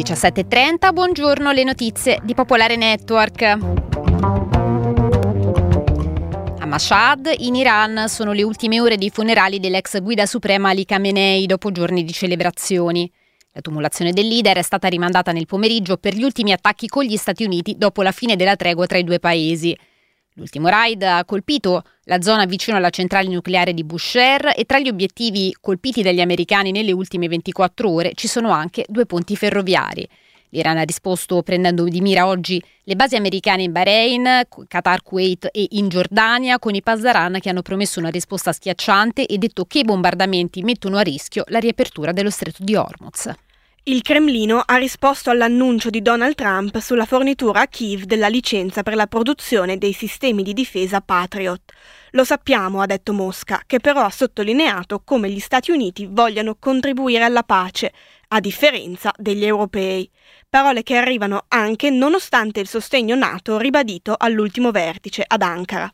17:30, buongiorno, le notizie di Popolare Network. A Mashhad, in Iran, sono le ultime ore dei funerali dell'ex guida suprema Ali Khamenei dopo giorni di celebrazioni. La tumulazione del leader è stata rimandata nel pomeriggio per gli ultimi attacchi con gli Stati Uniti dopo la fine della tregua tra i due paesi. L'ultimo raid ha colpito la zona vicino alla centrale nucleare di Bushehr e tra gli obiettivi colpiti dagli americani nelle ultime 24 ore ci sono anche 2 ponti ferroviari. L'Iran ha risposto prendendo di mira oggi le basi americane in Bahrain, Qatar, Kuwait e in Giordania, con i Pasdaran che hanno promesso una risposta schiacciante e detto che i bombardamenti mettono a rischio la riapertura dello stretto di Hormuz. Il Cremlino ha risposto all'annuncio di Donald Trump sulla fornitura a Kiev della licenza per la produzione dei sistemi di difesa Patriot. Lo sappiamo, ha detto Mosca, che però ha sottolineato come gli Stati Uniti vogliano contribuire alla pace, a differenza degli europei. Parole che arrivano anche nonostante il sostegno NATO ribadito all'ultimo vertice ad Ankara.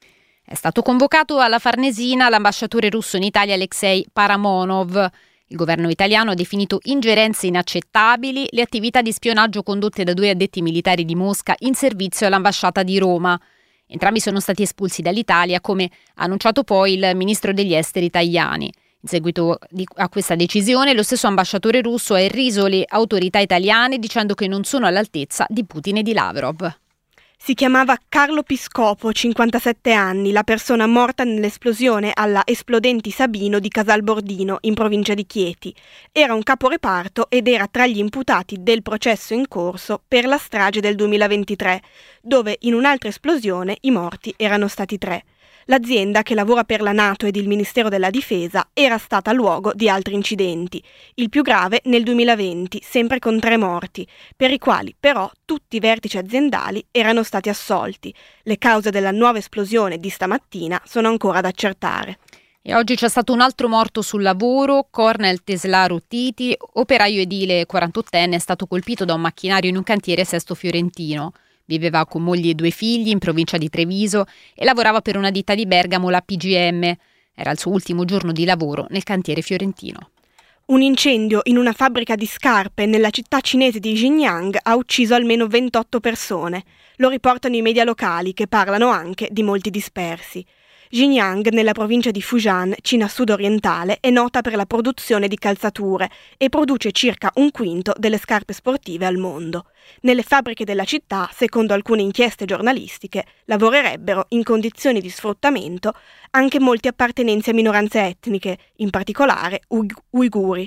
È stato convocato alla Farnesina l'ambasciatore russo in Italia Alexei Paramonov. Il governo italiano ha definito ingerenze inaccettabili le attività di spionaggio condotte da 2 addetti militari di Mosca in servizio all'ambasciata di Roma. Entrambi sono stati espulsi dall'Italia, come ha annunciato poi il ministro degli esteri Tajani. In seguito a questa decisione, lo stesso ambasciatore russo ha irriso le autorità italiane dicendo che non sono all'altezza di Putin e di Lavrov. Si chiamava Carlo Piscopo, 57 anni, la persona morta nell'esplosione alla Esplodenti Sabino di Casalbordino, in provincia di Chieti. Era un caporeparto ed era tra gli imputati del processo in corso per la strage del 2023, dove in un'altra esplosione i morti erano stati 3. L'azienda, che lavora per la NATO ed il Ministero della Difesa, era stata luogo di altri incidenti, il più grave nel 2020, sempre con 3 morti, per i quali però tutti i vertici aziendali erano stati assolti. Le cause della nuova esplosione di stamattina sono ancora da accertare. E oggi c'è stato un altro morto sul lavoro. Cornel Teslaro Titi, operaio edile 48enne, è stato colpito da un macchinario in un cantiere a Sesto Fiorentino. Viveva con moglie e 2 figli in provincia di Treviso e lavorava per una ditta di Bergamo, la PGM. Era il suo ultimo giorno di lavoro nel cantiere fiorentino. Un incendio in una fabbrica di scarpe nella città cinese di Xinjiang ha ucciso almeno 28 persone. Lo riportano i media locali, che parlano anche di molti dispersi. Xinjiang, nella provincia di Fujian, Cina sud-orientale, è nota per la produzione di calzature e produce circa 1/5 delle scarpe sportive al mondo. Nelle fabbriche della città, secondo alcune inchieste giornalistiche, lavorerebbero in condizioni di sfruttamento anche molti appartenenti a minoranze etniche, in particolare uiguri.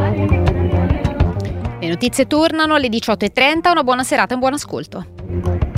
Le notizie tornano alle 18:30, una buona serata e un buon ascolto.